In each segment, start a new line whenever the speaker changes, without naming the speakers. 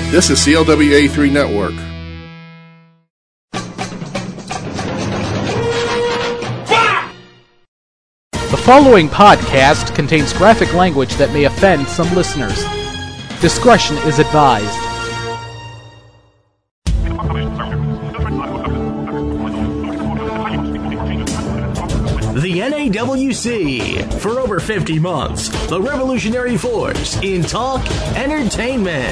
This is CLWA3 Network.
The following podcast contains graphic language that may offend some listeners. Discretion is advised.
The NAWC, for over 50 months, the revolutionary force in talk entertainment.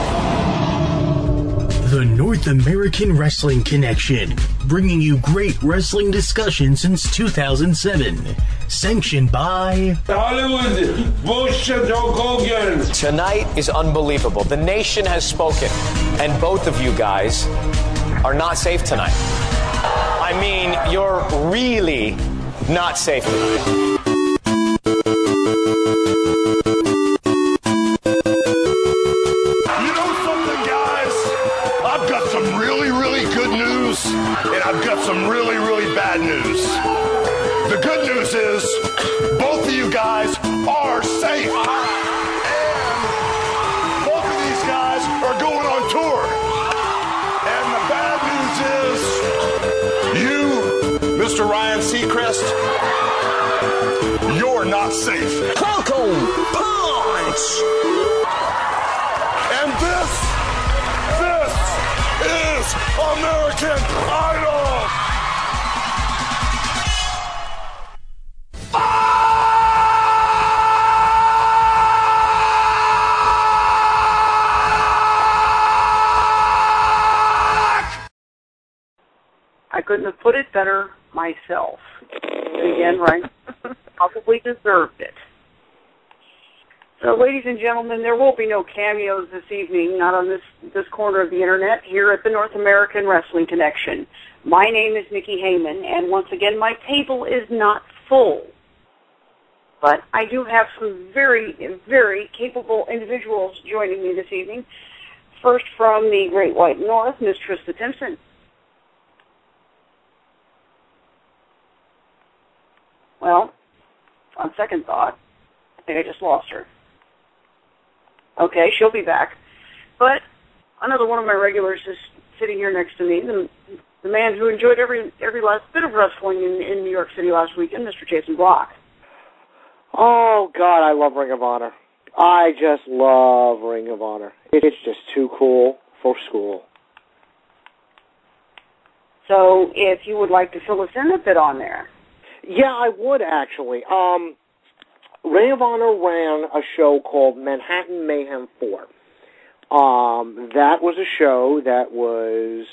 The North American Wrestling Connection, bringing you great wrestling discussion since 2007. Sanctioned by
Hollywood bullshit Hulk Hogan.
Tonight is unbelievable. The nation has spoken, and both of you guys are not safe tonight. I mean, you're really not safe tonight.
You know something, guys? I've got some really, really good news, and I've got some really, really bad news. The good news is, both of you guys are safe. And both of these guys are going on tour. And the bad news is, you, Mr. Ryan Seacrest, you're not safe.
Coco Punch!
And this is American Idol!
I couldn't have put it better myself. And again, right, probably deserved it. So, ladies and gentlemen, there will be no cameos this evening, not on this corner of the internet, here at the North American Wrestling Connection. My name is Nikki Heyman, and once again, my table is not full. But I do have some very, very capable individuals joining me this evening. First, from the Great White North, Miss Trista Timpson. Well, on second thought, I think I just lost her. Okay, she'll be back. But another one of my regulars is sitting here next to me, the man who enjoyed every last bit of wrestling in New York City last weekend, Mr. Jason Block.
Oh, God, I love Ring of Honor. I just love Ring of Honor. It's just too cool for school.
So if you would like to fill us in a bit on there.
Yeah, I would, actually. Ring of Honor ran a show called Manhattan Mayhem 4. That was a show that was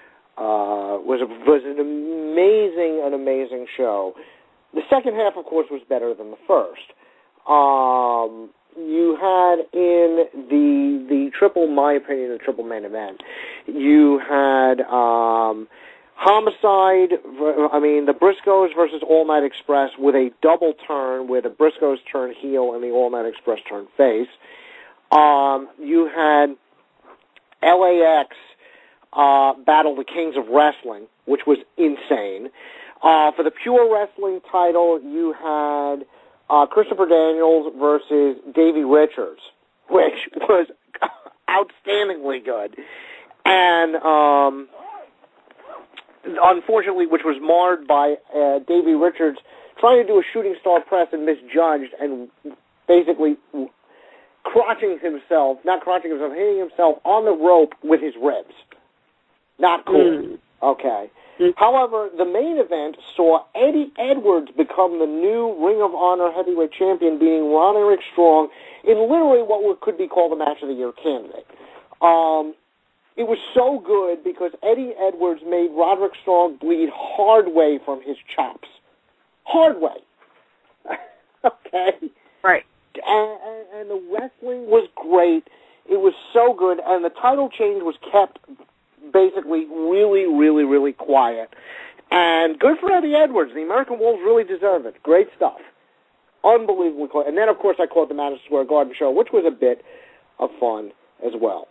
an amazing show. The second half, of course, was better than the first. You had in the triple, my opinion, the triple main event, you had Homicide, the Briscoes versus All Night Express with a double turn where the Briscoes turn heel and the All Night Express turn face. You had LAX battle the Kings of Wrestling, which was insane. For the Pure Wrestling title, you had Christopher Daniels versus Davey Richards, which was outstandingly good. And unfortunately, which was marred by Davey Richards trying to do a shooting star press and misjudged and basically hitting himself on the rope with his ribs. Not cool. Okay. However, the main event saw Eddie Edwards become the new Ring of Honor heavyweight champion, beating Ron Eric Strong in literally what could be called a Match of the Year candidate. It was so good because Eddie Edwards made Roderick Strong bleed hard way from his chops. Hard way. Okay?
Right.
And the wrestling was great. It was so good, and the title change was kept basically really, really, really quiet. And good for Eddie Edwards. The American Wolves really deserve it. Great stuff. Unbelievably cool. And then, of course, I caught the Madison Square Garden show, which was a bit of fun as well.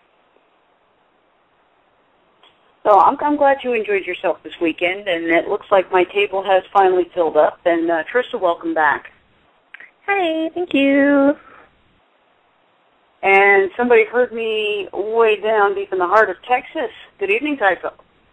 So I'm glad you enjoyed yourself this weekend, and it looks like my table has finally filled up. And Trista, welcome back.
Hi, thank you.
And somebody heard me way down deep in the heart of Texas. Good evening, Typho.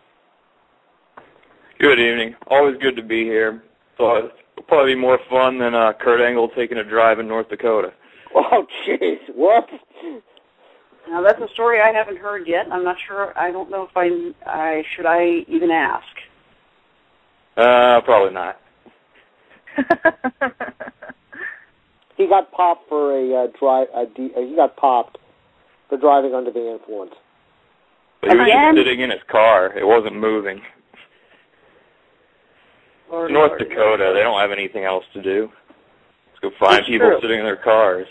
Good evening. Always good to be here. Thought it'll probably be more fun than Kurt Angle taking a drive in North Dakota.
Oh, jeez. What?
Now, that's a story I haven't heard yet. I'm not sure. I don't know if I should even ask.
Probably not.
He got popped for he got popped for driving under the influence.
But he was just sitting in his car. It wasn't moving. North Dakota, they don't have anything else to do. Let's go find people sitting in their cars.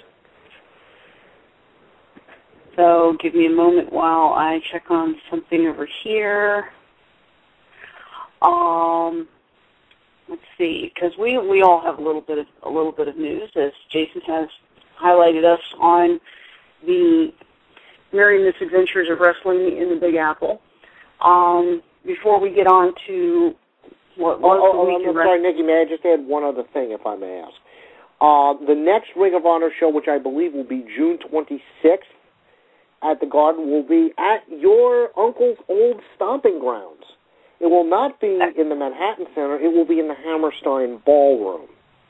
So give me a moment while I check on something over here. Let's see, because we all have a little bit of news, as Jason has highlighted us on the Merry Misadventures of Wrestling in the Big Apple. Before we get on to what was the week in
sorry, Nikki, may I just add one other thing, if I may ask? The next Ring of Honor show, which I believe will be June 26th at the Garden, will be at your uncle's old stomping grounds. It will not be in the Manhattan Center. It will be in the Hammerstein Ballroom.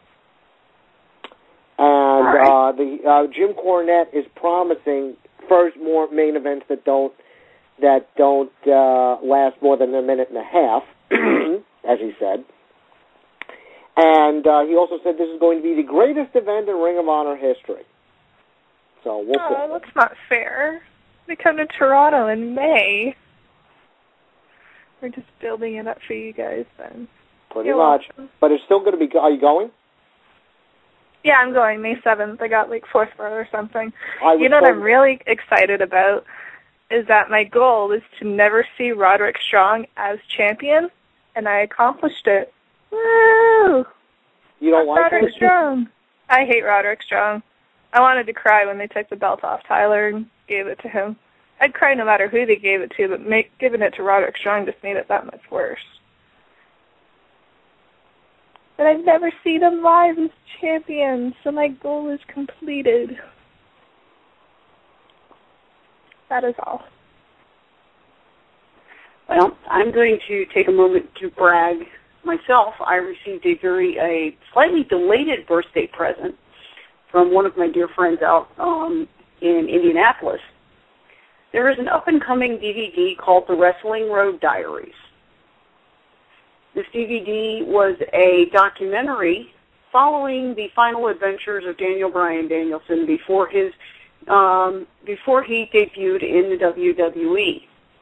And Jim Cornette is promising first more main events that don't last more than a minute and a half, as he said. And he also said this is going to be the greatest event in Ring of Honor history. So we'll see.
Oh, that's not fair. They come to Toronto in May. We're just building it up for you guys then.
Pretty much. Welcome. But it's still going to be... Are you going?
Yeah, I'm going May 7th. I got like 4th row or something. You know what I'm really excited about is that my goal is to never see Roderick Strong as champion, and I accomplished it. Woo!
You don't like
Roderick Strong. I hate Roderick Strong. I wanted to cry when they took the belt off Tyler and gave it to him. I'd cry no matter who they gave it to, but giving it to Roderick Strong just made it that much worse. But I've never seen him live as champion, so my goal is completed. That is all.
Well, I'm going to take a moment to brag myself. I received a slightly belated birthday present from one of my dear friends out in Indianapolis. There is an up-and-coming DVD called The Wrestling Road Diaries. This DVD was a documentary following the final adventures of Daniel Bryan Danielson before he debuted in the WWE.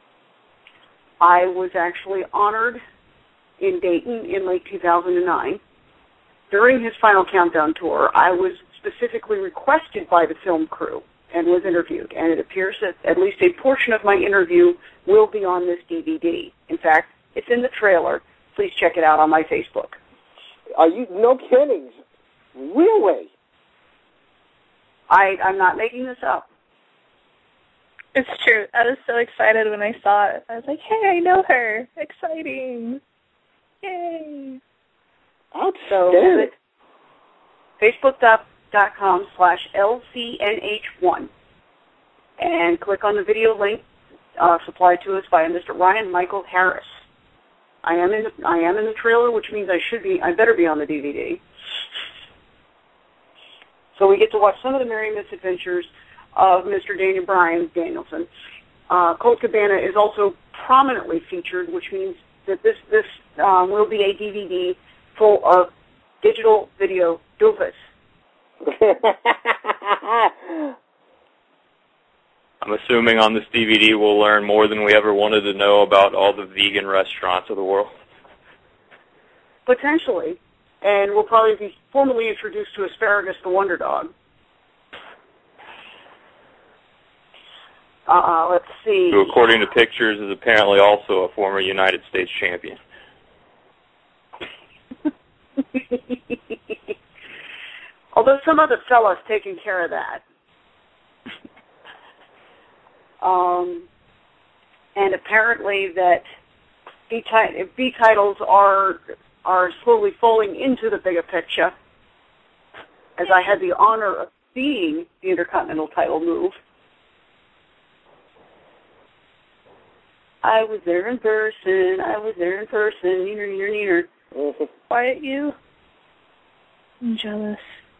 I was actually honored in Dayton in late 2009. During his Final Countdown tour, I was specifically requested by the film crew and was interviewed, and it appears that at least a portion of my interview will be on this DVD. In fact, it's in the trailer. Please check it out on my Facebook.
Are you? No kidding. Really?
I'm not making this up.
It's true. I was so excited when I saw it. I was like, hey, I know her. Exciting. Yay.
Outstanding.
So Facebook.com/LCNH1 and click on the video link supplied to us by Mr. Ryan Michael Harris. I am in the trailer, which means I better be on the DVD. So we get to watch some of the Merry Misadventures of Mr. Daniel Bryan Danielson. Colt Cabana is also prominently featured, which means that this will be a DVD full of digital video doofus.
I'm assuming on this DVD we'll learn more than we ever wanted to know about all the vegan restaurants of the world.
Potentially. And we'll probably be formally introduced to Asparagus the Wonder Dog. Let's see.
Who, according to pictures, is apparently also a former United States champion.
Although some other fella's taking care of that. And apparently that B titles are slowly falling into the bigger picture. As I had the honor being the Intercontinental title move. I was there in person. Neener.
Quiet you. I'm jealous.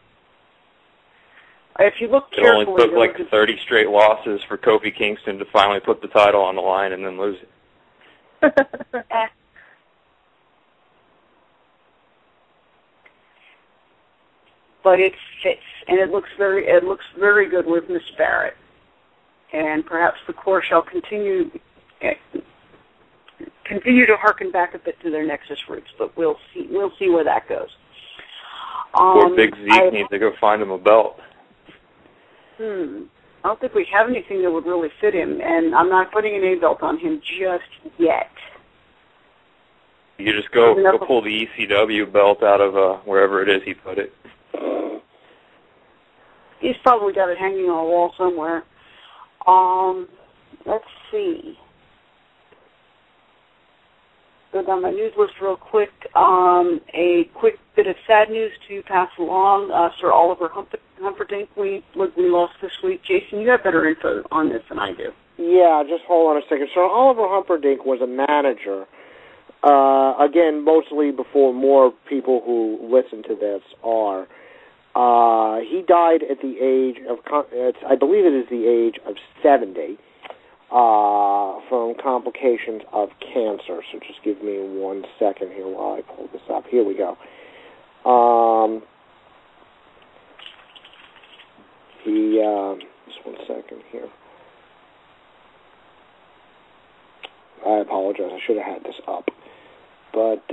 If you look
It
carefully...
only took like 30 straight losses for Kofi Kingston to finally put the title on the line and then lose it.
But it fits, and it looks very good with Miss Barrett. And perhaps the Corps shall continue to harken back a bit to their Nexus roots, but we'll see where that goes.
Poor Big Zeke needs to go find him a belt.
I don't think we have anything that would really fit him, and I'm not putting an A belt on him just yet.
You just go pull the ECW belt out of wherever it is he put it.
He's probably got it hanging on a wall somewhere. Let's see. Go down my news list real quick. A quick bit of sad news to pass along. Sir Oliver Humperdinck, we lost this week. Jason, you have better info on this than I do.
Yeah, just hold on a second. Sir Oliver Humperdinck was a manager. Again, mostly before more people who listen to this are. He died at the age of, I believe it is the age of 70, from complications of cancer. So just give me 1 second here while I pull this up. Here we go. Just 1 second here. I apologize. I should have had this up. But,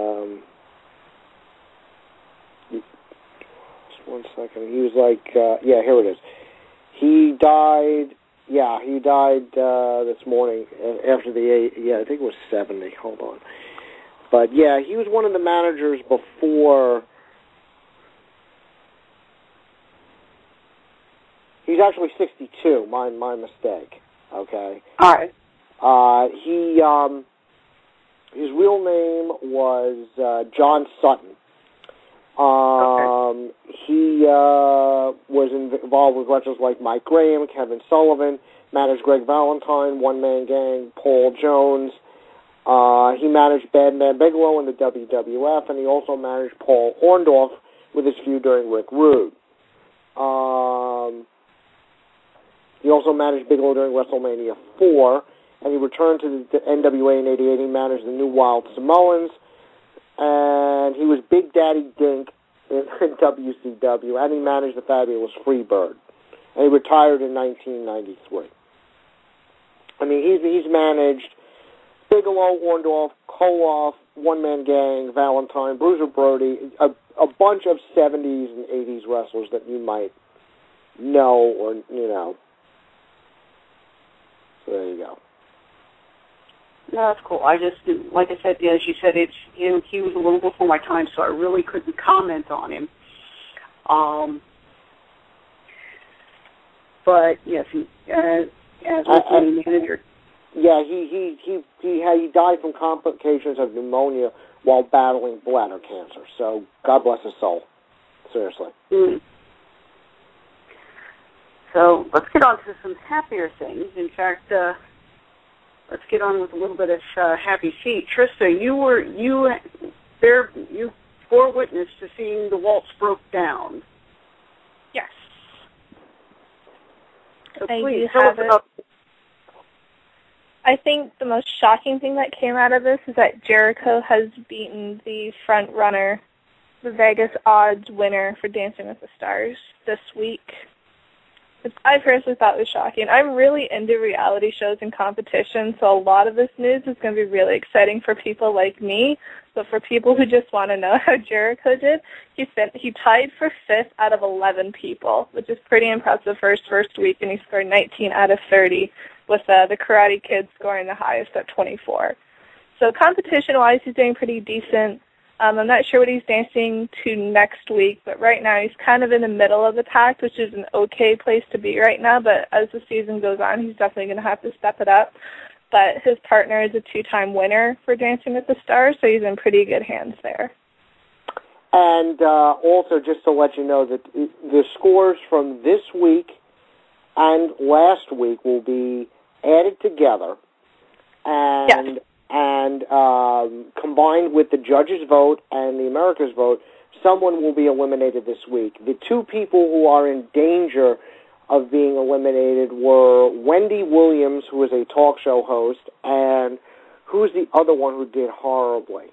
just 1 second. He was like, yeah, here it is. He died this morning after I think it was 70. Hold on. But, yeah, he was one of the managers before. He's actually 62. My mistake. Okay.
All right.
His real name was John Sutton.
Okay.
He was involved with wrestlers like Mike Graham, Kevin Sullivan, managed Greg Valentine, One Man Gang, Paul Jones. He managed Bad Man Bigelow in the WWF, and he also managed Paul Orndorff with his feud during Rick Rude. He also managed Bigelow during WrestleMania 4, and he returned to the NWA in '88. He managed the New Wild Samoans, and he was Big Daddy Dink in WCW, and he managed the fabulous Freebird. And he retired in 1993. I mean, he's managed Bigelow, Orndorff, Koloff, One Man Gang, Valentine, Bruiser Brody, a bunch of 70s and 80s wrestlers that you might know or, So there you go.
No, that's cool. I just, like I said, as you said, he was a little before my time, so I really couldn't comment on him. But yes, as a manager.
Yeah, he died from complications of pneumonia while battling bladder cancer. So God bless his soul. Seriously.
Mm. So let's get on to some happier things. In fact, let's get on with a little bit of happy feet. Trista, you bore witness to seeing the waltz broke down.
Yes.
So please tell us about.
I think the most shocking thing that came out of this is that Jericho has beaten the front runner, the Vegas odds winner for Dancing with the Stars this week. I personally thought it was shocking. I'm really into reality shows and competition, so a lot of this news is going to be really exciting for people like me. But for people who just want to know how Jericho did, he tied for 5th out of 11 people, which is pretty impressive for his first week, and he scored 19 out of 30, with the Karate Kid scoring the highest at 24. So competition-wise, he's doing pretty decent. I'm not sure what he's dancing to next week, but right now he's kind of in the middle of the pack, which is an okay place to be right now, but as the season goes on, he's definitely going to have to step it up. But his partner is a 2-time winner for Dancing with the Stars, so he's in pretty good hands there.
And also, just to let you know that the scores from this week and last week will be added together and combined with the judges' vote and the America's vote. Someone will be eliminated this week. The two people who are in danger of being eliminated were Wendy Williams, who is a talk show host, and who's the other one who did horribly?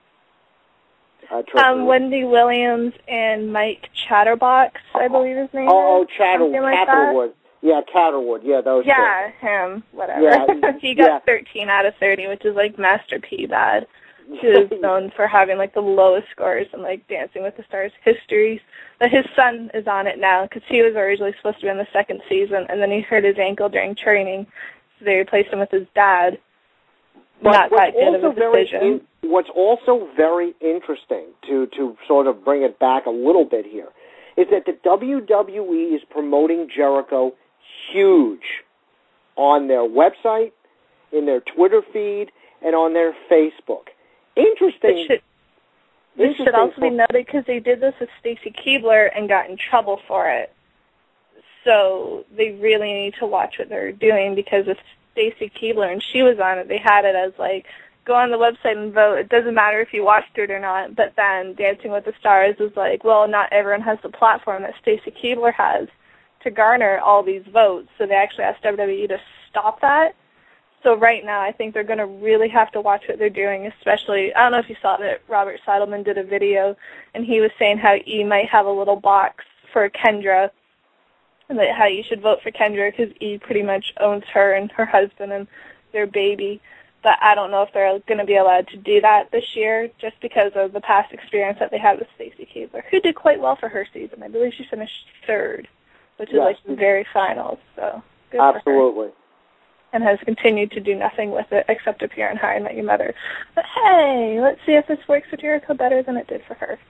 Wendy Williams and Mike Chatterbox, I believe his name is.
Catterwood. Yeah, Catterwood. Yeah, those two.
Yeah, him. Whatever.
Yeah,
he got 13 out of 30, which is like Master P bad. He is known for having like the lowest scores in like Dancing with the Stars history. But his son is on it now because he was originally supposed to be in the second season, and then he hurt his ankle during training, so they replaced him with his dad. Not that good of a decision.
What's also very interesting, to sort of bring it back a little bit here, is that the WWE is promoting Jericho huge on their website, in their Twitter feed, and on their Facebook. Interesting.
It should also be noted because they did this with Stacy Keibler and got in trouble for it. So they really need to watch what they're doing, because with Stacy Keibler and she was on it, they had it as like, go on the website and vote. It doesn't matter if you watched it or not. But then Dancing with the Stars was like, well, not everyone has the platform that Stacy Keibler has to garner all these votes. So they actually asked WWE to stop that. So right now, I think they're going to really have to watch what they're doing, especially, I don't know if you saw that Robert Seidelman did a video, and he was saying how E might have a little box for Kendra, and that how you should vote for Kendra because E pretty much owns her and her husband and their baby. But I don't know if they're going to be allowed to do that this year, just because of the past experience that they had with Stacy Keibler, who did quite well for her season. I believe she finished third, which is like the very finals. So good
Absolutely.
For her. And has continued to do nothing with it except appear in How I Met Your Mother. But hey, let's see if this works for Jericho better than it did for her.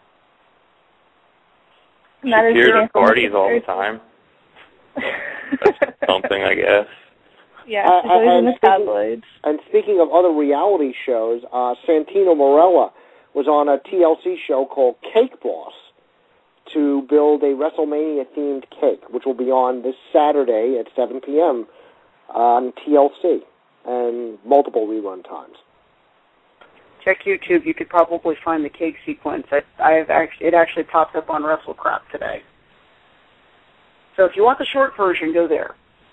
She appears at parties all the time. That's something, I guess.
Yeah, she's always in the tabloids.
And speaking of other reality shows, Santino Marella was on a TLC show called Cake Boss to build a WrestleMania-themed cake, which will be on this Saturday at 7 p.m., on TLC and multiple rerun times.
Check YouTube. You could probably find the cake sequence. It actually popped up on WrestleCrap today. So if you want the short version, go there.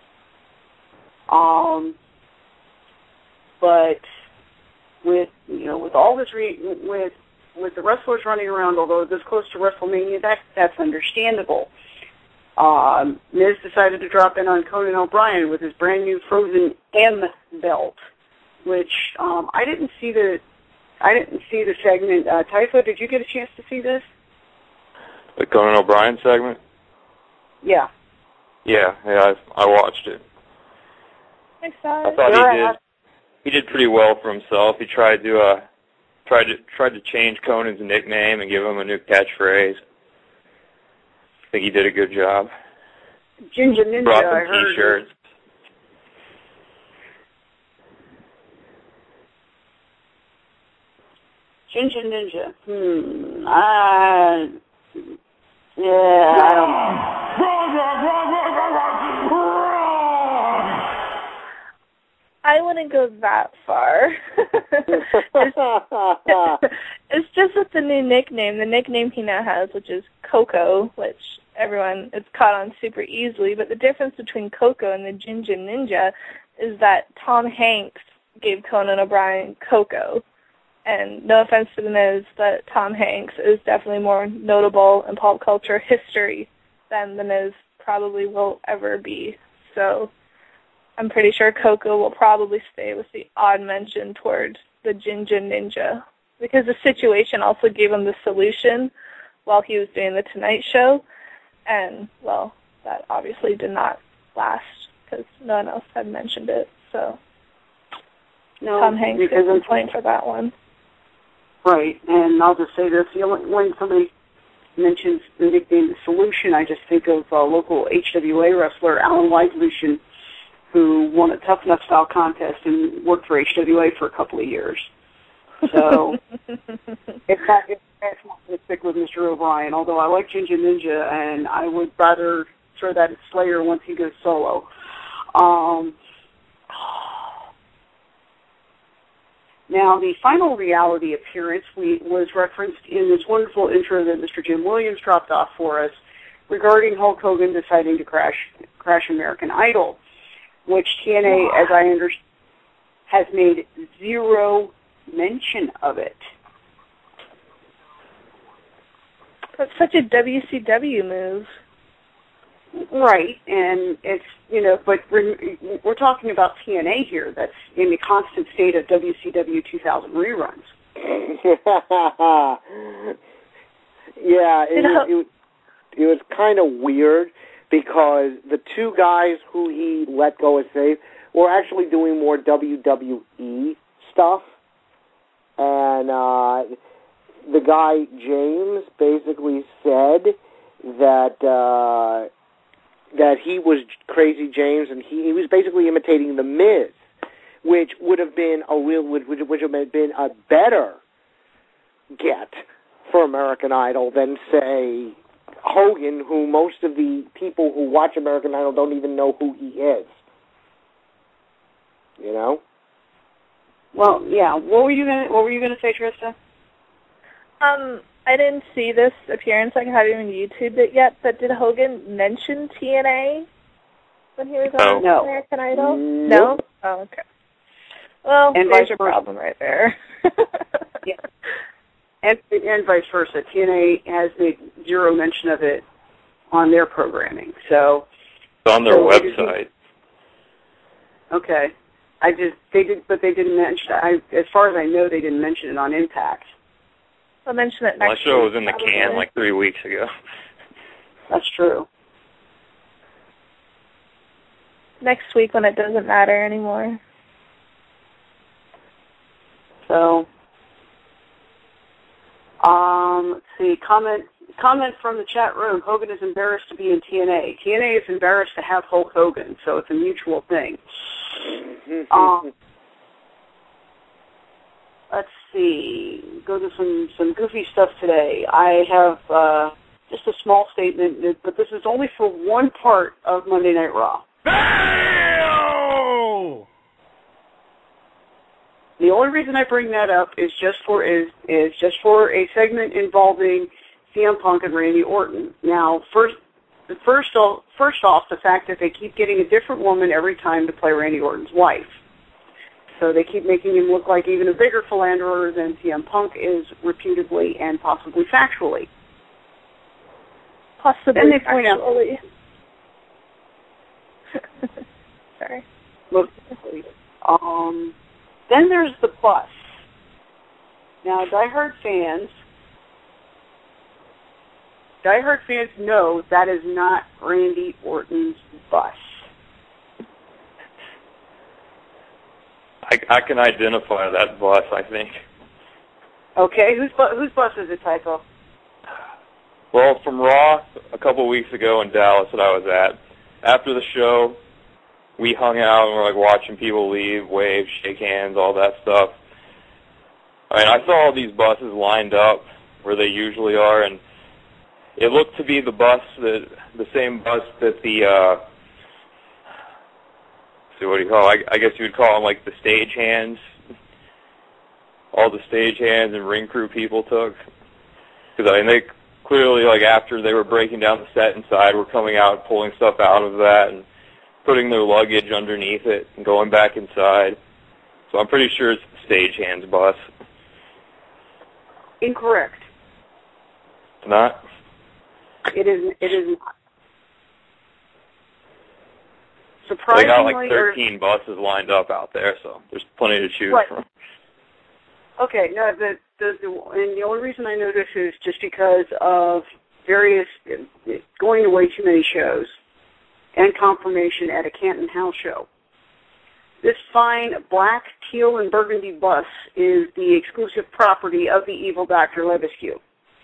But with all this with the wrestlers running around, although this close to WrestleMania, that's understandable. Miz decided to drop in on Conan O'Brien with his brand new Frozen M belt, which I didn't see the segment. Typho, did you get a chance to see this?
The Conan O'Brien segment?
Yeah.
Yeah, I watched it.
I saw it.
I thought he did pretty well for himself. He tried to change Conan's nickname and give him a new catchphrase. I think he did a good job.
Ginger Ninja,
brought some
I heard.
T-shirts.
Ginger Ninja. I don't know.
I wouldn't go that far. It's just with the new nickname. The nickname he now has, which is Coco, which everyone is caught on super easily. But the difference between Coco and the Ginger Ninja is that Tom Hanks gave Conan O'Brien Coco. And no offense to the Miz, but Tom Hanks is definitely more notable in pop culture history than the Miz probably will ever be. So I'm pretty sure Coco will probably stay with the odd mention towards the Ginger Ninja, because the situation also gave him the solution while he was doing the Tonight Show, and, well, that obviously did not last because no one else had mentioned it, so
no,
Tom Hanks gets the point for that one.
Right, and I'll just say this, when somebody mentions the nickname The Solution, I just think of local HWA wrestler Alan Whitelution, who won a Tough Enough Style contest and worked for HWA for a couple of years. So, I'm going to stick with Mr. O'Brien, although I like Ginger Ninja, and I would rather throw that at Slayer once he goes solo. Now, the final reality appearance was referenced in this wonderful intro that Mr. Jim Williams dropped off for us regarding Hulk Hogan deciding to crash American Idol, which TNA, as I understand, has made zero mention of it.
That's such a WCW move.
Right, and it's, but we're talking about TNA here that's in the constant state of WCW 2000 reruns.
Yeah, it was kind of weird because the two guys who he let go as safe were actually doing more WWE stuff, and the guy, James, basically said that he was Crazy James, and he was basically imitating The Miz, which would have been a better get for American Idol than, say, Hogan, who most of the people who watch American Idol don't even know who he is. You know?
Well, yeah. What were you gonna say, Trista?
I didn't see this appearance. I haven't even YouTubed it yet, but did Hogan mention TNA when he was on American Idol? No? Oh, okay. Well, there's your problem right there.
Yeah. And vice versa. TNA has made zero mention of it on their programming. So
it's on their website.
Okay. They didn't mention, as far as I know, they didn't mention it on Impact.
I'll mention it next week.
My show was in the can like 3 weeks ago.
That's true.
Next week when it doesn't matter anymore.
So, let's see. Comment from the chat room. Hogan is embarrassed to be in TNA. TNA is embarrassed to have Hulk Hogan, so it's a mutual thing. Let's see. Go to some goofy stuff today. I have just a small statement, but this is only for one part of Monday Night Raw. The only reason I bring that up is just for a segment involving CM Punk and Randy Orton. Now, first off, the fact that they keep getting a different woman every time to play Randy Orton's wife. So they keep making him look like even a bigger philanderer than CM Punk is reputedly and possibly factually.
Then they point out. Sorry.
Look, then there's the bus. Now, diehard fans know that is not Randy Orton's bus.
I can identify that bus, I think.
Okay, whose bus is it, Tycho?
Well, from Raw a couple weeks ago in Dallas that I was at, after the show, we hung out and were like watching people leave, wave, shake hands, all that stuff. I mean, I saw all these buses lined up where they usually are, and it looked to be the same bus that the so what do you call it? I guess you would call them like the stagehands. All the stagehands and ring crew people took. Because I mean, they clearly, like after they were breaking down the set inside, were coming out, pulling stuff out of that, and putting their luggage underneath it and going back inside. So I'm pretty sure it's the stagehands bus.
Incorrect.
It's not?
It is not. Surprisingly,
they got like 13 buses lined up out there, so there's plenty to choose from.
Okay, no, and the only reason I know this is just because of various going to way too many shows and confirmation at a Canton House show. This fine black, teal, and burgundy bus is the exclusive property of the evil Dr. Lebesgue.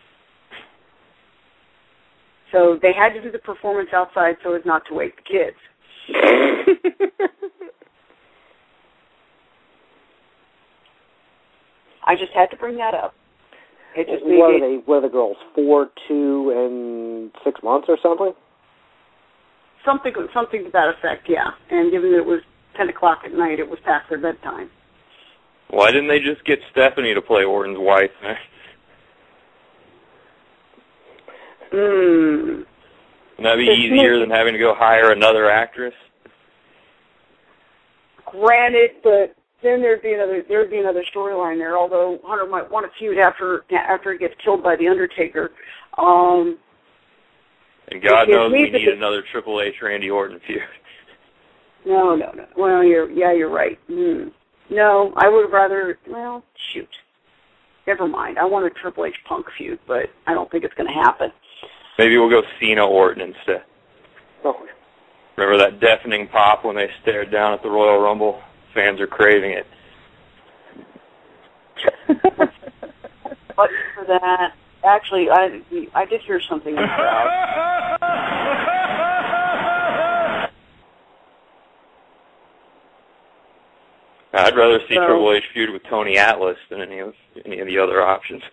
So they had to do the performance outside so as not to wake the kids. I just had to bring that up. It just
what are the girls, 4, 2, and 6 months or something?
Something to that effect, yeah. And given that it was 10 o'clock at night, it was past their bedtime.
Why didn't they just get Stephanie to play Orton's wife? Wouldn't that be easier than having to go hire another actress?
Granted, but then there'd be another storyline there. Although Hunter might want to feud after he gets killed by the Undertaker.
And God knows we need another Triple H Randy Orton feud.
No. Well, you're right. No, I would rather. Well, shoot. Never mind. I want a Triple H Punk feud, but I don't think it's going to happen.
Maybe we'll go Cena Orton instead.
Oh.
Remember that deafening pop when they stared down at the Royal Rumble? Fans are craving it.
But for that, actually, I did hear something in the crowd.
I'd rather see Triple H feud with Tony Atlas than any of the other options.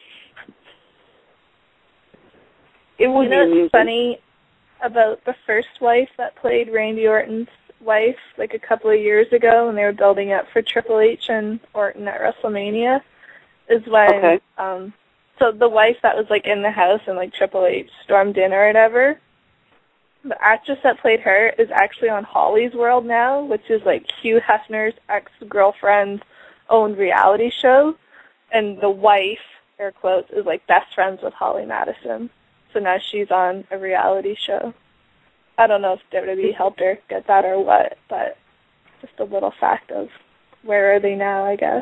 It would be funny about the first wife that played Randy Orton's wife, like a couple of years ago, when they were building up for Triple H and Orton at WrestleMania, is when so the wife that was like in the house and like Triple H stormed in or whatever, the actress that played her is actually on Holly's World now, which is like Hugh Hefner's ex-girlfriend's own reality show, and the wife, air quotes, is like best friends with Holly Madison. So now she's on a reality show. I don't know if WWE helped her get that or what, but just a little fact of where are they now, I guess.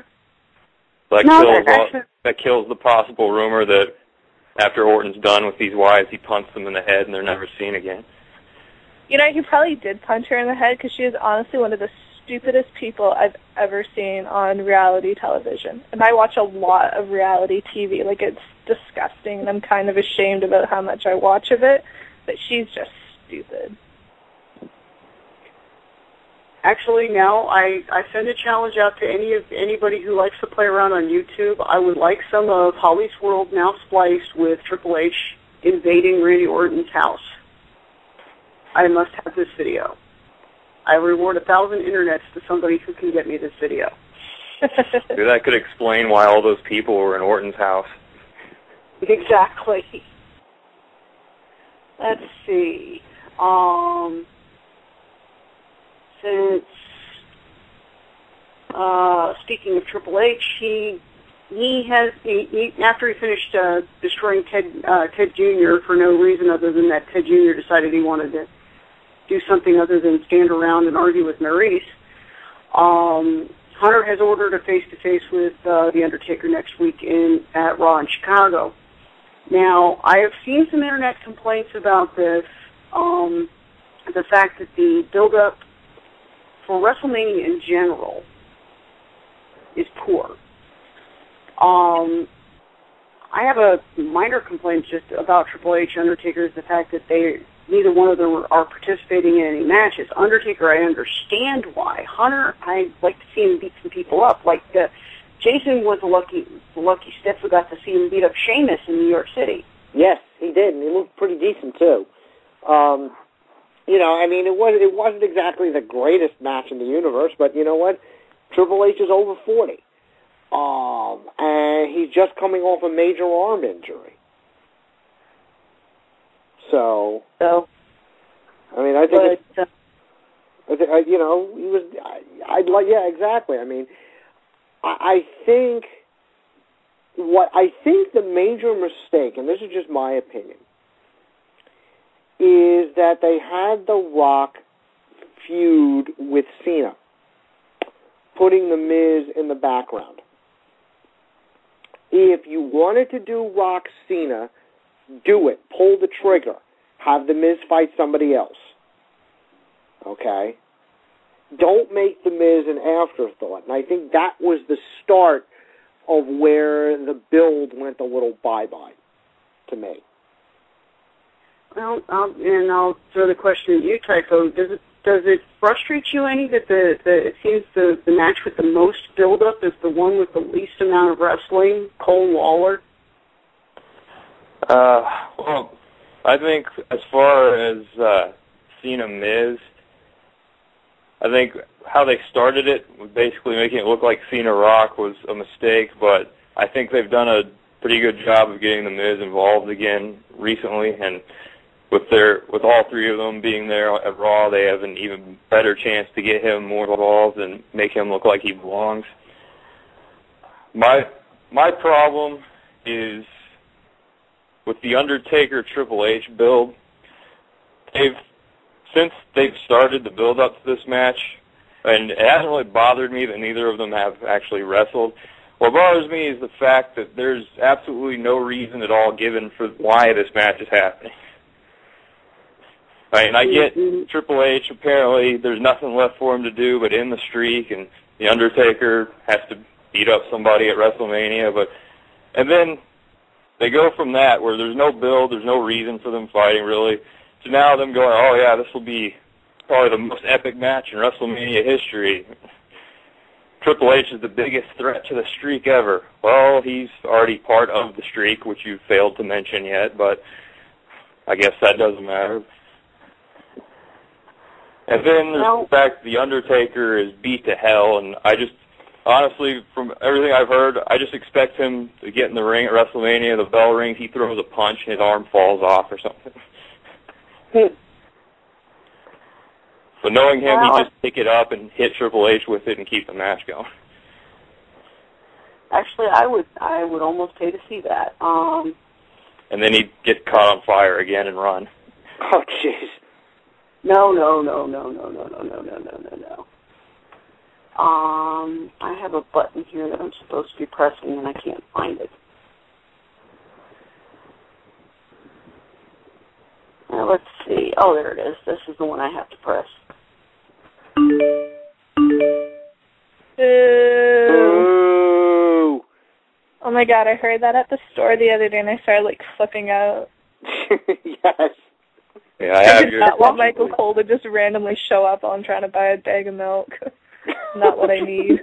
That kills the possible rumor that after Orton's done with these wives, he punts them in the head and they're never seen again.
You know, he probably did punch her in the head because she is honestly one of the stupidest people I've ever seen on reality television. And I watch a lot of reality TV. Like, it's disgusting, and I'm kind of ashamed about how much I watch of it, but she's just stupid.
Actually, now I send a challenge out to anybody who likes to play around on YouTube. I would like some of Holly's World now spliced with Triple H invading Randy Orton's house. I must have this video. I reward 1,000 internets to somebody who can get me this video.
Maybe that could explain why all those people were in Orton's house.
Exactly. Let's see. Since speaking of Triple H, he after he finished destroying Ted Jr. for no reason other than that Ted Jr. decided he wanted to do something other than stand around and argue with Maurice. Hunter has ordered a face-to-face with The Undertaker next week at Raw in Chicago. Now, I have seen some internet complaints about this, the fact that the build-up for WrestleMania in general is poor. I have a minor complaint just about Triple H and Undertaker, is the fact that neither one of them are participating in any matches. Undertaker, I understand why. Hunter, I'd like to see him beat some people up. Like Jason was the lucky Steph who got to see him beat up Sheamus in New York City.
Yes, he did, and he looked pretty decent too. You know, I mean, it wasn't exactly the greatest match in the universe, but you know what? Triple H is over 40. And he's just coming off a major arm injury. So I mean, I think you know, he was. Yeah, exactly. I mean, I think the major mistake, and this is just my opinion, is that they had The Rock feud with Cena, putting The Miz in the background. If you wanted to do Rock Cena, do it. Pull the trigger. Have The Miz fight somebody else. Okay? Don't make The Miz an afterthought. And I think that was the start of where the build went a little bye-bye to me.
Well, I'll throw the question at you, Typho. Does it frustrate you any that it seems the match with the most build-up is the one with the least amount of wrestling, Cole Lawler?
Well, I think as far as Cena Miz, I think how they started it, basically making it look like Cena Rock, was a mistake, but I think they've done a pretty good job of getting the Miz involved again recently, and with all three of them being there at Raw, they have an even better chance to get him more involved and make him look like he belongs. My problem is with the Undertaker Triple H build. Since they've started the build up to this match, and it hasn't really bothered me that neither of them have actually wrestled. What bothers me is the fact that there's absolutely no reason at all given for why this match is happening. I mean, I get Triple H, apparently there's nothing left for him to do but end the streak, and the Undertaker has to beat up somebody at WrestleMania, and then they go from that, where there's no build, there's no reason for them fighting, really, to now them going, oh yeah, this will be probably the most epic match in WrestleMania history. Triple H is the biggest threat to the streak ever. Well, he's already part of the streak, which you failed to mention yet, but I guess that doesn't matter. And then there's the fact the Undertaker is beat to hell, and I just, honestly, from everything I've heard, I just expect him to get in the ring at WrestleMania, the bell rings, he throws a punch, and his arm falls off or something. So knowing him, he'd just pick it up and hit Triple H with it and keep the match going.
Actually, I would almost pay to see that.
And then he'd get caught on fire again and run.
Oh, jeez.
No. I have a button here that I'm supposed to be pressing, and I can't find it. Now, let's see. Oh, there it is. This is the one I have to press.
Ooh. Oh my god, I heard that at the store the other day, and I started, flipping out.
Yes.
Yeah, I have
not want Michael Cole to just randomly show up while I'm trying to buy a bag of milk. Not what I need.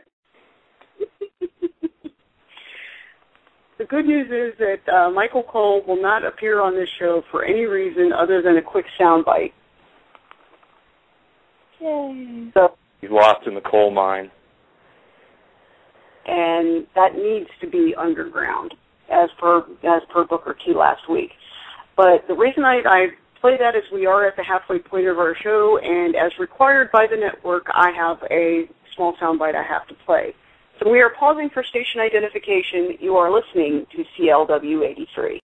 The good news is that Michael Cole will not appear on this show for any reason other than a quick soundbite.
Yay.
So,
he's lost in the coal mine.
And that needs to be underground, as per Booker T last week. But the reason I play that is we are at the halfway point of our show, and as required by the network, I have a small soundbite I have to play. So we are pausing for station identification. You are listening to CLW 83.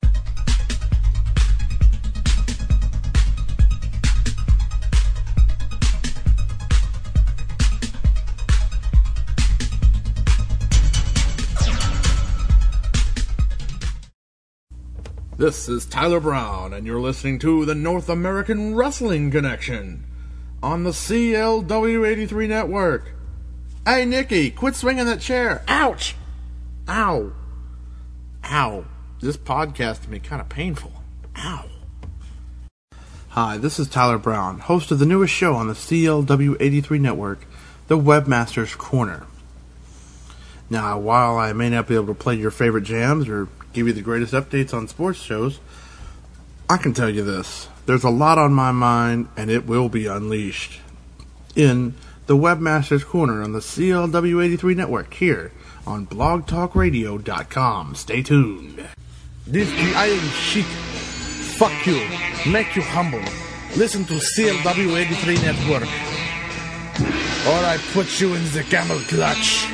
This is Tyler Brown, and you're listening to the North American Wrestling Connection on the CLW 83 network. Hey, Nikki, quit swinging that chair. Ouch! Ow. Ow. This podcast can be kind of painful. Ow. Hi, this is Tyler Brown, host of the newest show on the CLW 83 network, The Webmaster's Corner. Now, while I may not be able to play your favorite jams or give you the greatest updates on sports shows, I can tell you this. There's a lot on my mind, and it will be unleashed in the Webmaster's Corner on the CLW 83 network here on blogtalkradio.com. Stay tuned. This the Iron Sheik. Fuck you. Make you humble. Listen to CLW 83 network, or I put you in the camel clutch.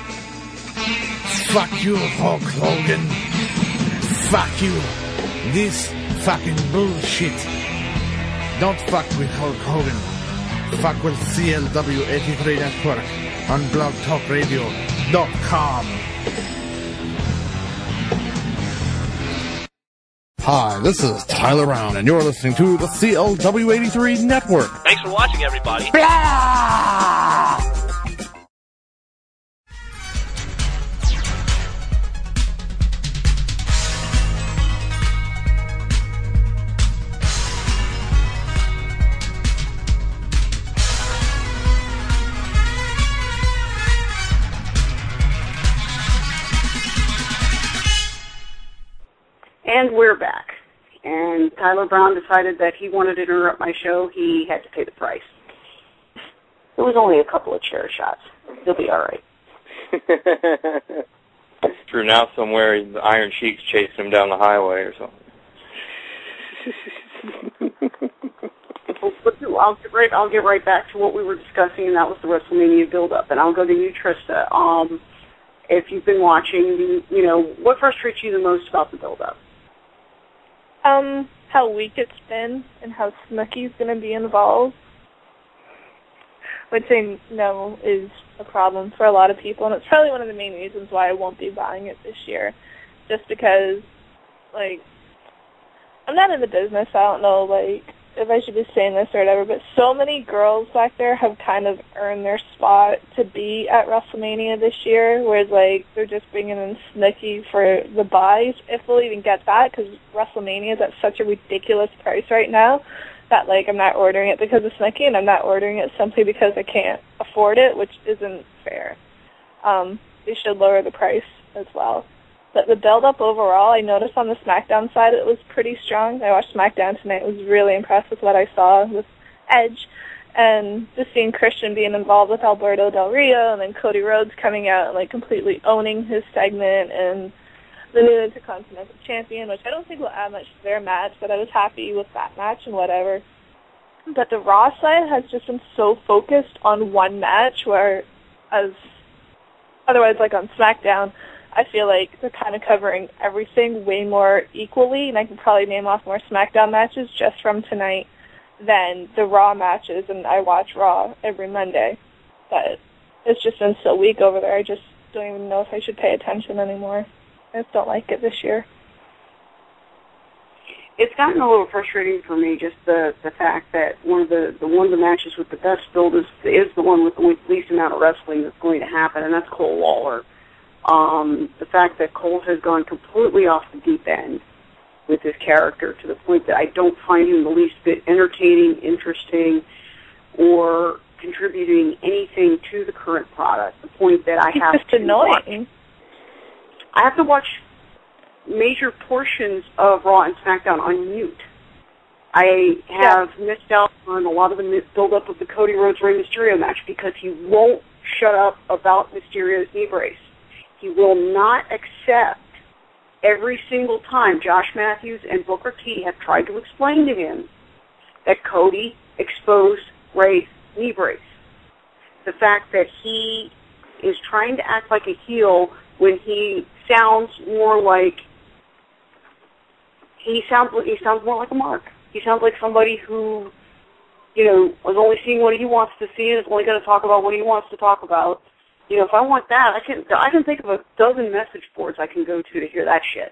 Fuck you, Hulk Hogan. Fuck you. This fucking bullshit. Don't fuck with Hulk Hogan. Fuck with CLW 83 network on blogtalkradio.com. Hi, this is Tyler Brown, and you're listening to the CLW 83 network.
Thanks for watching, everybody.
Blah!
And we're and Tyler Brown decided that he wanted to interrupt my show, he had to pay the price. It was only a couple of chair shots. He'll be all right.
It's true. Now somewhere the Iron Sheik's chasing him down the highway or something.
I'll get right back to what we were discussing, and that was the WrestleMania build-up. And I'll go to you, Trista. If you've been watching, what frustrates you the most about the build-up?
How weak it's been and how Snooki's going to be involved, which I know is a problem for a lot of people, and it's probably one of the main reasons why I won't be buying it this year, just because, I'm not in the business, I don't know, if I should be saying this or whatever, but so many girls back there have kind of earned their spot to be at WrestleMania this year, whereas, they're just bringing in Snooki for the buys, if they'll even get that, because WrestleMania is at such a ridiculous price right now that, I'm not ordering it because of Snooki, and I'm not ordering it simply because I can't afford it, which isn't fair. They should lower the price as well. But the build-up overall, I noticed on the SmackDown side it was pretty strong. I watched SmackDown tonight. I was really impressed with what I saw with Edge. And just seeing Christian being involved with Alberto Del Rio, and then Cody Rhodes coming out and completely owning his segment, and the new Intercontinental Champion, which I don't think will add much to their match, but I was happy with that match and whatever. But the Raw side has just been so focused on one match, otherwise, on SmackDown, I feel like they're kind of covering everything way more equally, and I can probably name off more SmackDown matches just from tonight than the Raw matches, and I watch Raw every Monday. But it's just been so weak over there, I just don't even know if I should pay attention anymore. I just don't like it this year.
It's gotten a little frustrating for me, just the fact that one of the matches with the best build is the one with the least amount of wrestling that's going to happen, and that's Cole Lawler. The fact that Cole has gone completely off the deep end with his character to the point that I don't find him the least bit entertaining, interesting, or contributing anything to the current product. The point that I have
just annoying.
I have to watch major portions of Raw and SmackDown on mute. I have missed out on a lot of the build-up of the Cody Rhodes Rey Mysterio match because he won't shut up about Mysterio's knee brace. He will not accept every single time Josh Matthews and Booker T have tried to explain to him that Cody exposed Rey's knee brace. The fact that he is trying to act like a heel when he sounds more like he sounds more like a mark. He sounds like somebody who, was only seeing what he wants to see and is only going to talk about what he wants to talk about. If I want that, I can think of a dozen message boards I can go to hear that shit.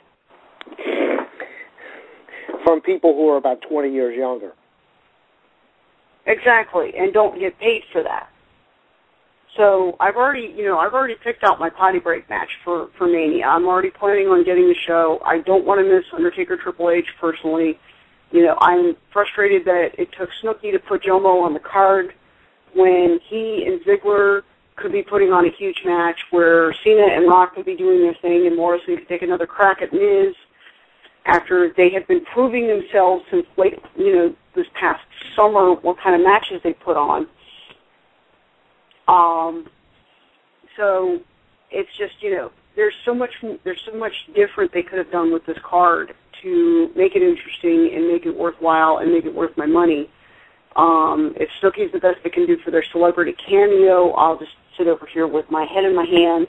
From people who are about 20 years younger.
Exactly, and don't get paid for that. So I've already picked out my potty break match for Mania. I'm already planning on getting the show. I don't want to miss Undertaker Triple H personally. I'm frustrated that it took Snooki to put Jomo on the card when he and Ziggler could be putting on a huge match where Cena and Rock could be doing their thing and Morrison could take another crack at Miz after they had been proving themselves since late, this past summer, what kind of matches they put on. So it's just, there's so much different they could have done with this card to make it interesting and make it worthwhile and make it worth my money. If Snooki's the best they can do for their celebrity cameo, I'll just sit over here with my head in my hands.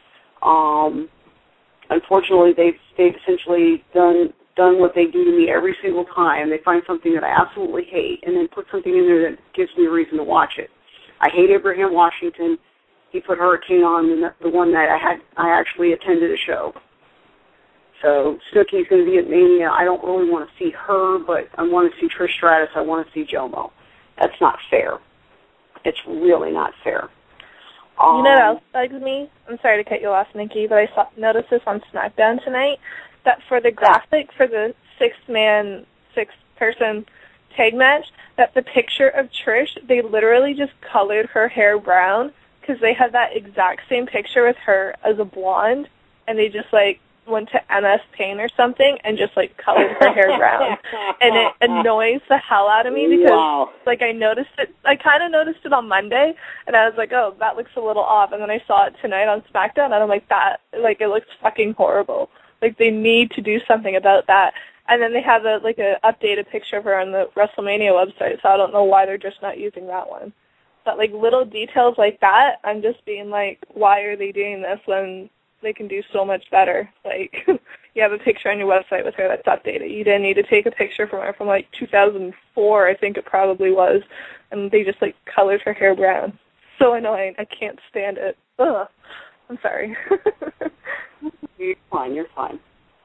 Unfortunately, they've essentially done what they do to me every single time. They find something that I absolutely hate and then put something in there that gives me a reason to watch it. I hate Abraham Washington. He put Hurricane on the one night I actually attended a show. So Snooki's going to be at Mania. I don't really want to see her, but I want to see Trish Stratus. I want to see Jomo. That's not fair. It's really not fair.
You know what else bugs me? I'm sorry to cut you off, Nikki, but I noticed this on SmackDown tonight, that for the graphic for the six-person tag match, that the picture of Trish, they literally just colored her hair brown because they had that exact same picture with her as a blonde, and they just, went to MS Paint or something and just, like, colored her hair brown. And it annoys the hell out of me because, like, I kind of noticed it on Monday, and I was like, oh, that looks a little off. And then I saw it tonight on SmackDown, and I'm like, it looks fucking horrible. Like, they need to do something about that. And then they have a updated picture of her on the WrestleMania website, so I don't know why they're just not using that one. But, like, little details like that, I'm just being like, why are they doing this when they can do so much better? Like, you have a picture on your website with her that's updated. You didn't need to take a picture from her from, like, 2004, I think it probably was, and they just, like, colored her hair brown. So annoying. I can't stand it. Ugh. I'm sorry.
You're fine.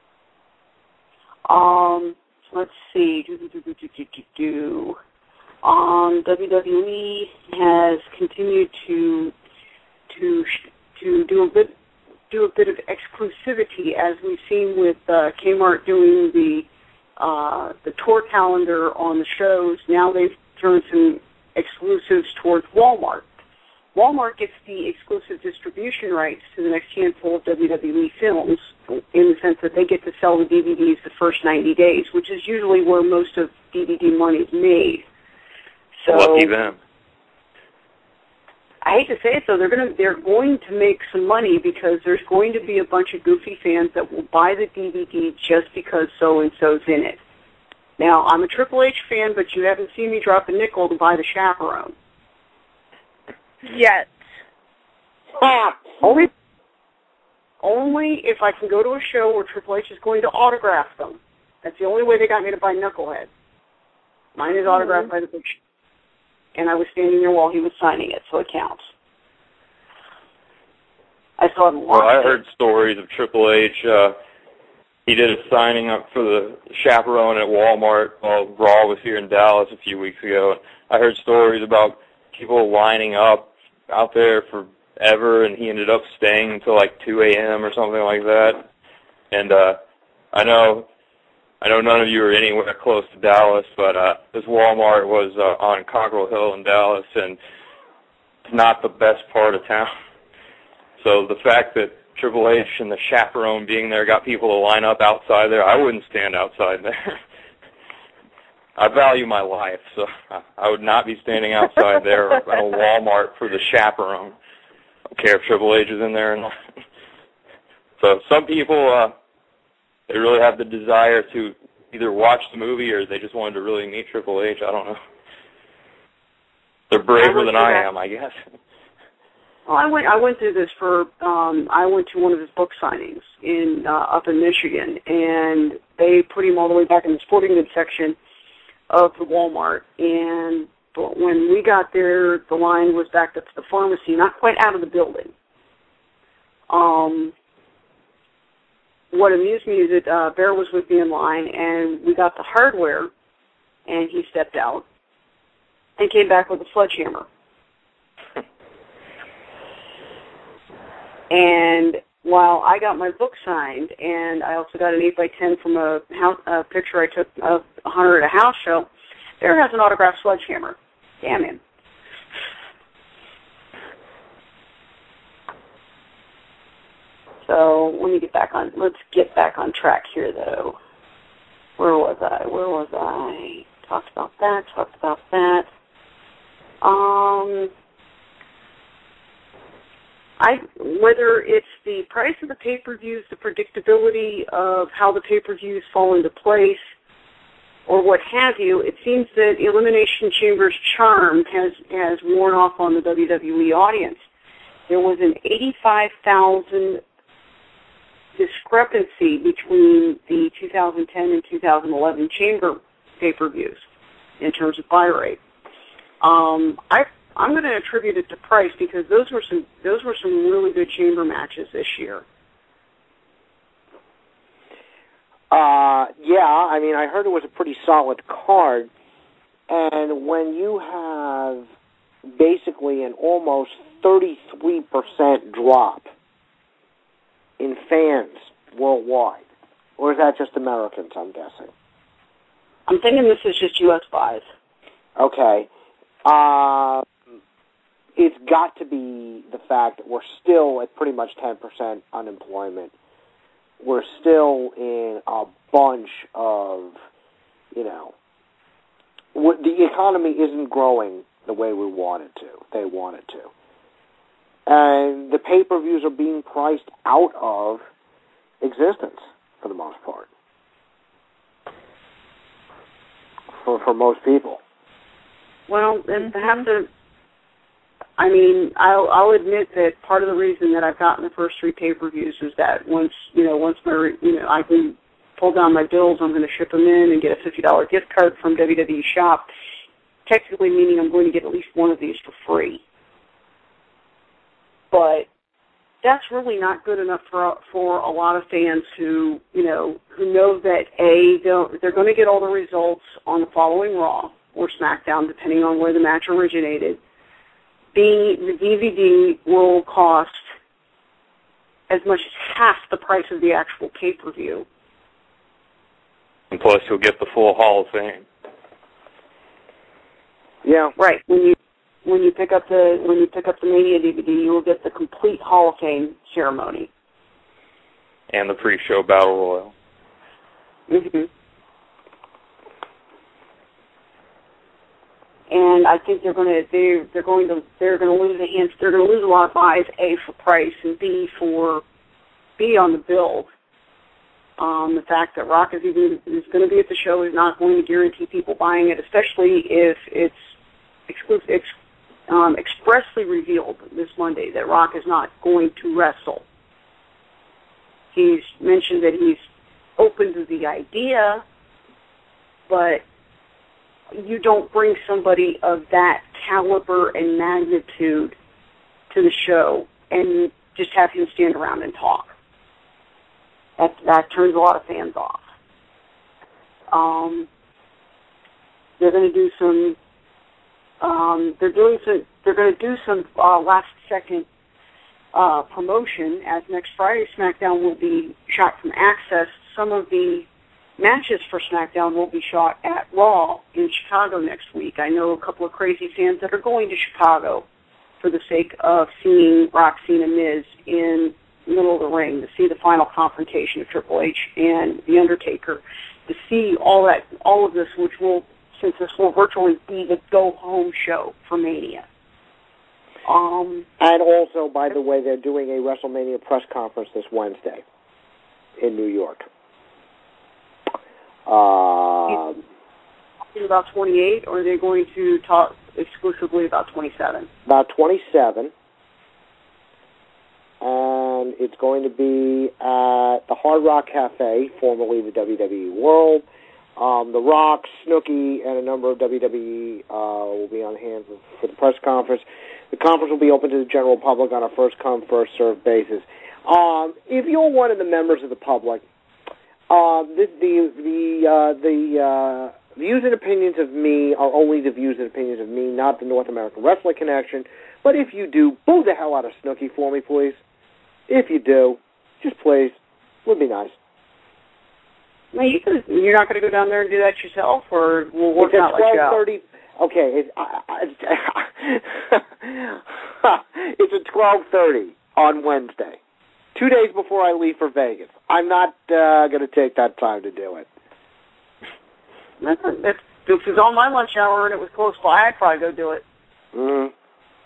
Let's see. WWE has continued to do a bit of exclusivity, as we've seen with Kmart doing the tour calendar on the shows. Now they've turned some exclusives towards Walmart. Walmart gets the exclusive distribution rights to the next handful of WWE films, in the sense that they get to sell the DVDs the first 90 days, which is usually where most of DVD money is made. So,
lucky them.
I hate to say it, though, they're going to make some money, because there's going to be a bunch of goofy fans that will buy the DVD just because so-and-so's in it. Now, I'm a Triple H fan, but you haven't seen me drop a nickel to buy the Chaperone.
Yet.
Only if I can go to a show where Triple H is going to autograph them. That's the only way they got me to buy Knucklehead. Mine is autographed by the Big Show. And I was standing there while he was signing it, so it counts. I saw him.
Well, I heard stories of Triple H. He did a signing up for the Chaperone at Walmart while Raw was here in Dallas a few weeks ago. I heard stories about people lining up out there forever, and he ended up staying until like 2 a.m. or something like that. And I know none of you are anywhere close to Dallas, but this Walmart was on Cockrell Hill in Dallas, and it's not the best part of town. So the fact that Triple H and the Chaperone being there got people to line up outside there, I wouldn't stand outside there. I value my life, so I would not be standing outside there at a Walmart for the Chaperone. I don't care if Triple H is in there or not. So some people, they really have the desire to either watch the movie or they just wanted to really meet Triple H. I don't know. They're braver than I am, I guess.
Well, I went through this for, I went to one of his book signings up in Michigan, and they put him all the way back in the sporting goods section of the Walmart. And when we got there, the line was backed up to the pharmacy, not quite out of the building. What amused me is that Bear was with me in line, and we got the hardware, and he stepped out and came back with a sledgehammer. And while I got my book signed, and I also got an 8x10 from a picture I took of Hunter at a house show, Bear has an autographed sledgehammer. Damn him. So let's get back on track here, though. Where was I? Talked about that. Whether it's the price of the pay-per-views, the predictability of how the pay-per-views fall into place, or what have you, it seems that Elimination Chamber's charm has worn off on the WWE audience. There was an 85,000 discrepancy between the 2010 and 2011 Chamber pay-per-views in terms of buy rate. I'm going to attribute it to price, because those were some really good Chamber matches this year.
Yeah, I mean, I heard it was a pretty solid card, and when you have basically an almost 33% drop in fans worldwide, or is that just Americans, I'm guessing?
I'm thinking this is just U.S. buys.
Okay. It's got to be the fact that we're still at pretty much 10% unemployment. we're still in a bunch of, the economy isn't growing the way we want it to. They want it to. And the pay-per-views are being priced out of existence for the most part. For most people.
Well, and I'll admit that part of the reason that I've gotten the first 3 pay-per-views is that once I can pull down my bills, I'm going to ship them in and get a $50 gift card from WWE Shop, technically meaning I'm going to get at least one of these for free. But that's really not good enough for a lot of fans who know that they're going to get all the results on the following Raw or SmackDown, depending on where the match originated. B, the DVD will cost as much as half the price of the actual pay-per-view.
And plus, you'll get the full Hall of Fame.
Yeah,
right. When you pick up the Mania DVD, you will get the complete Hall of Fame ceremony
and the pre-show battle royal.
Mm-hmm. And I think they're going to lose a lot of buys, A, for price, and B on the build. The fact that Rock is going to be at the show is not going to guarantee people buying it, especially if it's expressly revealed this Monday that Rock is not going to wrestle. He's mentioned that he's open to the idea, but you don't bring somebody of that caliber and magnitude to the show and just have him stand around and talk. That turns a lot of fans off. They're going to do some. They're going to do some last second promotion, as next Friday SmackDown will be shot from Access. Some of the matches for SmackDown will be shot at Raw in Chicago next week. I know a couple of crazy fans that are going to Chicago for the sake of seeing Rock, Cena, Miz in the middle of the ring, to see the final confrontation of Triple H and The Undertaker, to see all of this, since this will virtually be the go-home show for Mania.
And also, by the way, they're doing a WrestleMania press conference this Wednesday in New York.
About 28, or are they going to talk exclusively about 27?
About 27. And it's going to be at the Hard Rock Cafe, formerly the WWE World. The Rock, Snooki, and a number of WWE will be on hand for the press conference. The conference will be open to the general public on a first-come, first-served basis. If you're one of the members of the public, the views and opinions of me are only the views and opinions of me, not the North American Wrestling Connection. But if you do, boo the hell out of Snooki for me, please. If you do, just please. Would be nice.
Now, you're not going to go down there and do that yourself, or we'll work out like you.
Okay, it's at 12:30 on Wednesday, 2 days before I leave for Vegas. I'm not going to take that time to do it.
If it was on my lunch hour and it was close by, I'd probably go do it.
Mm-hmm.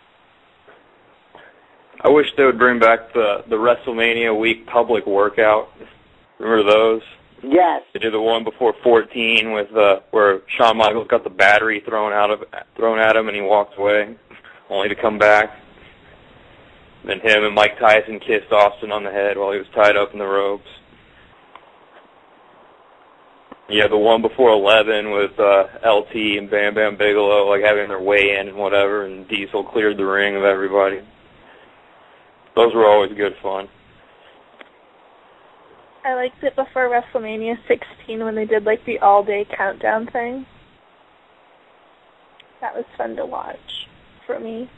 I wish they would bring back the WrestleMania week public workout. Remember those?
Yes.
They did the one before 14 with where Shawn Michaels got the battery thrown at him and he walked away, only to come back. Then him and Mike Tyson kissed Austin on the head while he was tied up in the ropes. Yeah, the one before 11 with LT and Bam Bam Bigelow like having their weigh-in and whatever, and Diesel cleared the ring of everybody. Those were always good fun.
I liked it before WrestleMania 16 when they did like the all-day countdown thing. That was fun to watch for me.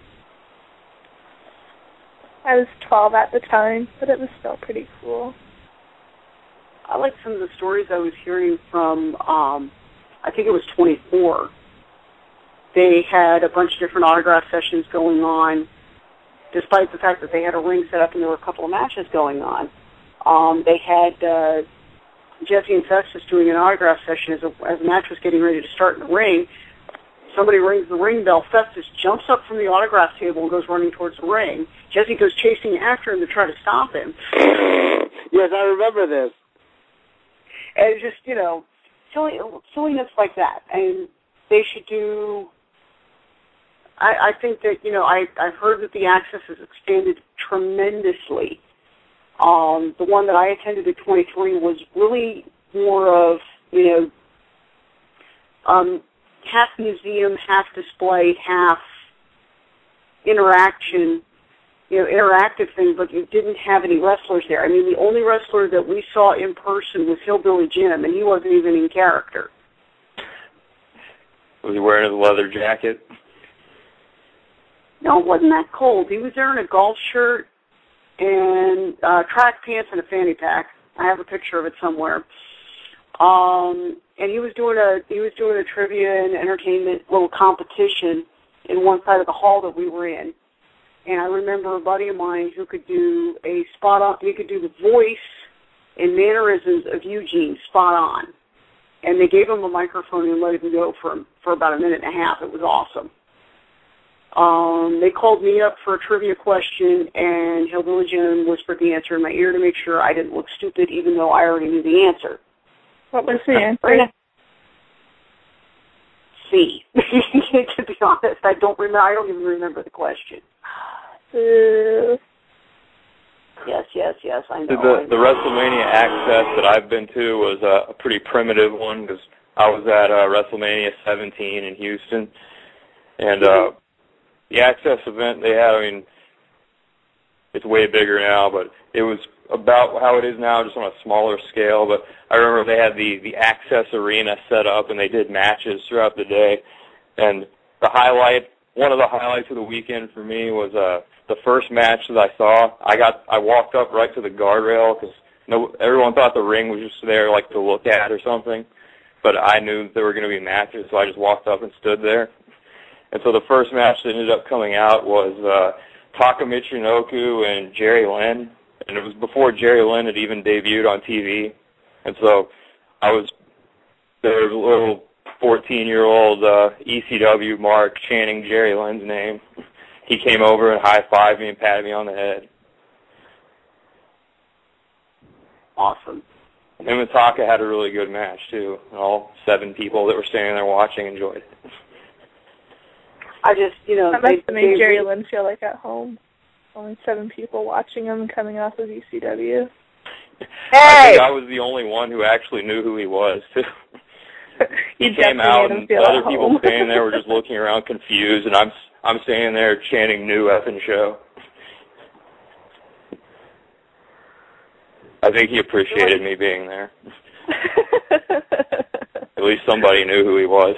I was 12 at the time, but it was still pretty cool.
I like some of the stories I was hearing from, I think it was 24. They had a bunch of different autograph sessions going on, despite the fact that they had a ring set up and there were a couple of matches going on. They had Jesse and Festus doing an autograph session as the match was getting ready to start in the ring. Somebody rings the ring bell. Festus jumps up from the autograph table and goes running towards the ring. Jesse goes chasing after him to try to stop him.
Yes, I remember this.
And it's just, silliness like that. And they should do... I think that, I've heard that the Access has expanded tremendously. The one that I attended in 2020 was really more of, half museum, half display, half interaction, interactive thing, but you didn't have any wrestlers there. I mean, the only wrestler that we saw in person was Hillbilly Jim, and he wasn't even in character.
Was he wearing his leather jacket?
No, it wasn't that cold. He was there in a golf shirt and track pants and a fanny pack. I have a picture of it somewhere. And he was doing a trivia and entertainment little competition in one side of the hall that we were in. And I remember a buddy of mine who could do a spot on. He could do the voice and mannerisms of Eugene spot on. And they gave him a microphone and let him go for about a minute and a half. It was awesome. They called me up for a trivia question, and Hillbilly Jim whispered the answer in my ear to make sure I didn't look stupid, even though I already knew the answer.
What was the answer?
C. To be honest, I don't even remember the question. Yes, I know.
The WrestleMania Access that I've been to was a pretty primitive one because I was at WrestleMania 17 in Houston, and the Access event they had, it's way bigger now, but it was about how it is now, just on a smaller scale. But I remember they had the Access Arena set up, and they did matches throughout the day. And one of the highlights of the weekend for me was the first match that I saw. I walked up right to the guardrail because everyone thought the ring was just there like to look at or something. But I knew there were going to be matches, so I just walked up and stood there. And so the first match that ended up coming out was Taka Michinoku and Jerry Lynn. And it was before Jerry Lynn had even debuted on TV. And so there was a little 14-year-old ECW Mark chanting Jerry Lynn's name. He came over and high-fived me and patted me on the head.
Awesome.
Him and Taka had a really good match, too. And all 7 people that were standing there watching enjoyed it.
I just,
that must have made Jerry Lynn feel like at home. Only 7 people watching him coming off of ECW.
Hey!
I think I was the only one who actually knew who he was, too. He came out, and the other people standing there were just looking around confused, and I'm standing there chanting "New effing show." I think he appreciated me being there. At least somebody knew who he was.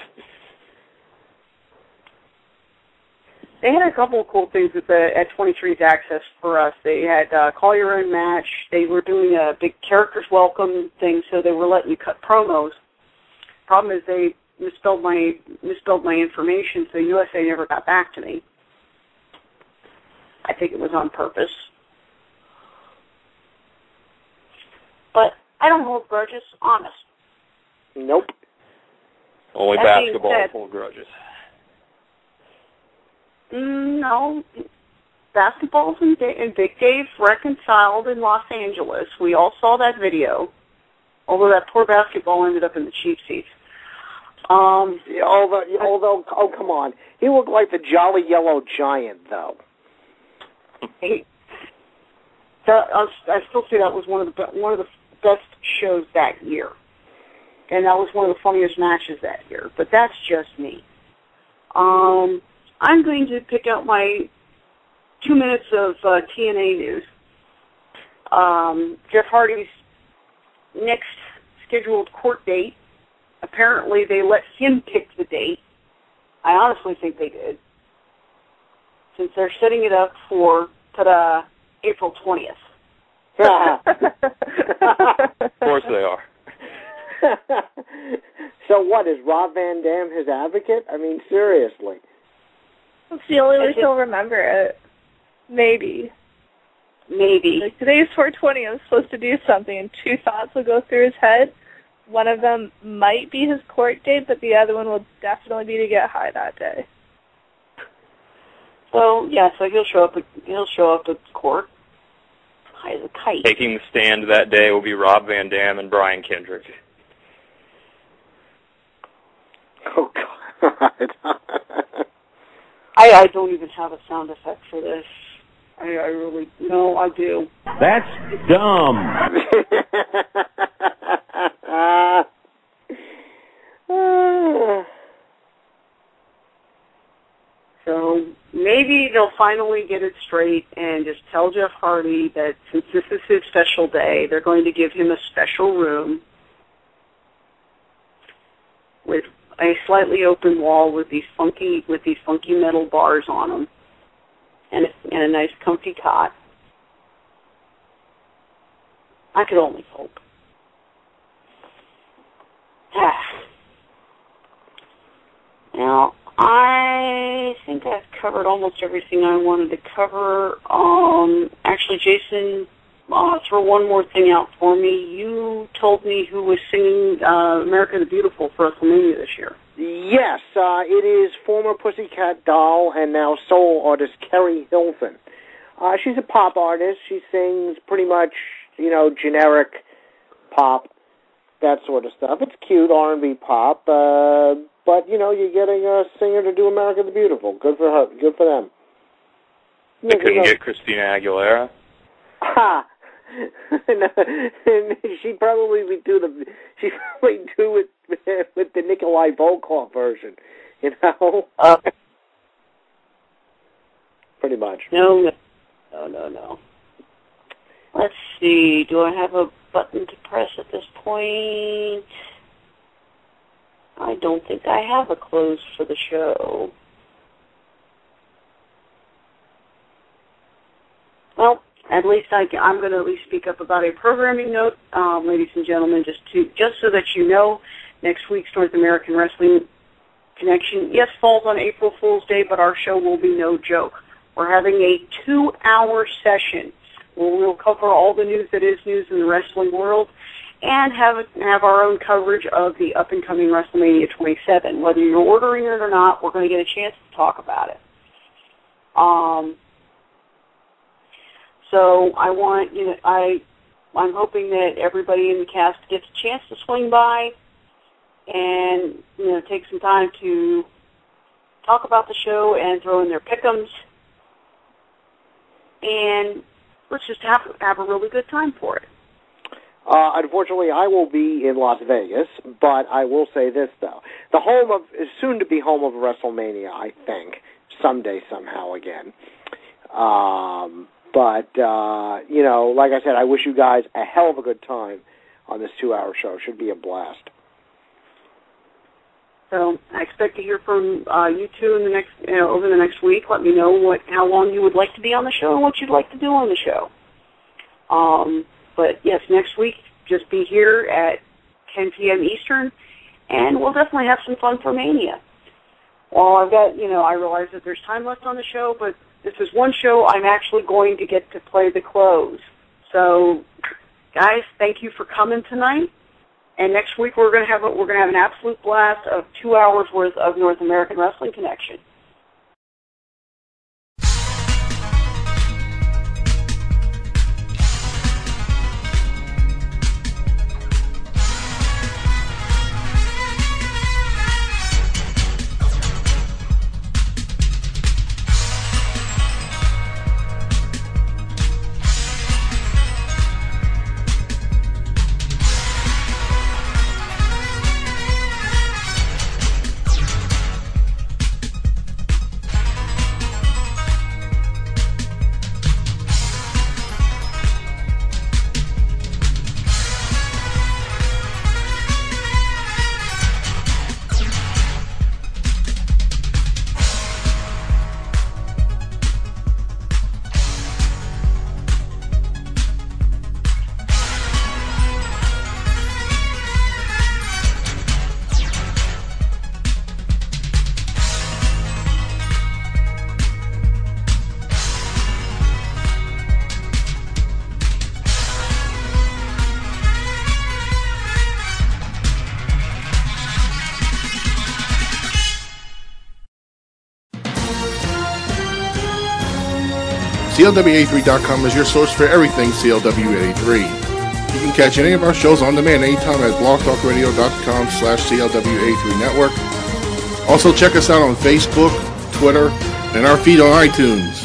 They had a couple of cool things at 23's Access for us. They had Call Your Own match. They were doing a big characters welcome thing, so they were letting you cut promos. Problem is they misspelled my information, so USA never got back to me. I think it was on purpose. But I don't hold grudges, honest.
Nope.
Only
That
basketball hold grudges.
No. Basketballs and Big Dave reconciled in Los Angeles. We all saw that video. Although that poor basketball ended up in the cheap seats.
Although, come on. He looked like the Jolly Yellow Giant, though.
I still say that was one of the best shows that year. And that was one of the funniest matches that year. But that's just me. I'm going to pick out my 2 minutes of TNA news. Jeff Hardy's next scheduled court date, apparently they let him pick the date. I honestly think they did. Since they're setting it up for, April 20th.
Of course they are.
So what, is Rob Van Dam his advocate? I mean, seriously.
It's the only way he'll remember it. Maybe.
Maybe.
Like, today's 420, I'm supposed to do something, and two thoughts will go through his head. One of them might be his court date, but the other one will definitely be to get high that day.
So he'll show up at court high as a kite.
Taking the stand that day will be Rob Van Dam and Brian Kendrick.
Oh, God.
I don't even have a sound effect for this. I really... No, I do.
That's dumb.
So maybe they'll finally get it straight and just tell Jeff Hardy that since this is his special day, they're going to give him a special room with a slightly open wall with these funky metal bars on them, and a nice comfy cot. I could only hope. Now, I think I've covered almost everything I wanted to cover. Actually, Jason, throw one more thing out for me. You told me who was singing America the Beautiful for WrestleMania this year.
Yes, it is former Pussycat Doll and now soul artist Kerry Hilton. She's a pop artist. She sings pretty much, generic pop, that sort of stuff. It's cute R&B pop, but, you're getting a singer to do America the Beautiful. Good for her. Good for them.
They couldn't get Christina Aguilera?
Ha! She'd probably do it with the Nikolai Volkov version, Pretty much.
No. Let's see. Do I have a button to press at this point? I don't think I have a close for the show. Well, at least I'm going to at least speak up about a programming note, ladies and gentlemen, just so that you know, next week's North American Wrestling Connection, yes, falls on April Fool's Day, but our show will be no joke. We're having a 2-hour session where we'll cover all the news that is news in the wrestling world and have our own coverage of the up-and-coming WrestleMania 27. Whether you're ordering it or not, we're going to get a chance to talk about it. So I'm hoping that everybody in the cast gets a chance to swing by and, take some time to talk about the show and throw in their pick'ems. And let's just have a really good time for it.
Unfortunately, I will be in Las Vegas, but I will say this, though. The soon-to-be home of WrestleMania, I think, someday, somehow again. But, like I said, I wish you guys a hell of a good time on this 2-hour show. Should be a blast.
So I expect to hear from you two in the next, over the next week. Let me know how long you would like to be on the show and what you'd like to do on the show. But yes, next week, just be here at 10 p.m. Eastern, and we'll definitely have some fun for Mania. Well, I've got, I realize that there's time left on the show, but this is one show I'm actually going to get to play the close. So, guys, thank you for coming tonight. And next week we're going to have an absolute blast of 2 hours worth of North American Wrestling Connection.
CLW83.com is your source for everything CLW83. You can catch any of our shows on demand anytime at blogtalkradio.com/CLW83 Network. Also check us out on Facebook, Twitter, and our feed on iTunes.